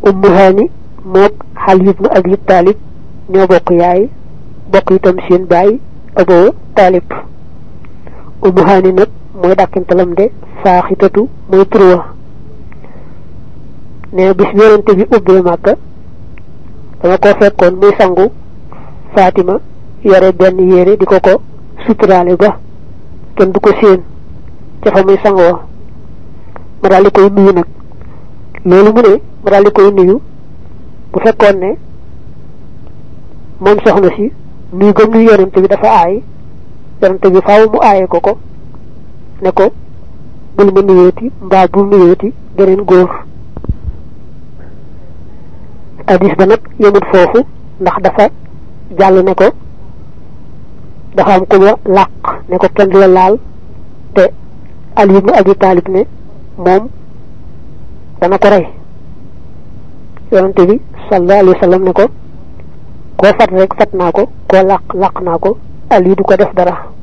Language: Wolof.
Ummu Hani mook Ali ibn Abi Talib ñoo bokk yaay bokk itam seen baay Abu Talib. Ummu Hani nag mooy dàkkintalam de Faaxitatu mooy turwa. ne bis bi Yonent bi ubbee Màkka dama ko fekkoon muy sangu Fatima yore benn yére di ko suturaale ba kenn du ko séen ca fa muy sangoo ma daal di koy nuyu nag loolu mu ne ma daal di koy nuyu bu fekkoon ne moom soxna si nuyu gëm nuyu Yonent bi dafa aay Yonent bi faaw mu aaye ko ne ko bul ma nuyooti mbaa bul nuyooti geneen góor. Hadis ba nag yëmut foofu ndax dafa jàll ne ko dafa am ku ma làq ne ko kenn du la laal te Ali ibn Abi Talib ne moom dana ko rey. Yonent bi sallallahu alayhi wa sallam ne ko koo fat rek fat naa ko koo làq naa ko Ali du ko def dara.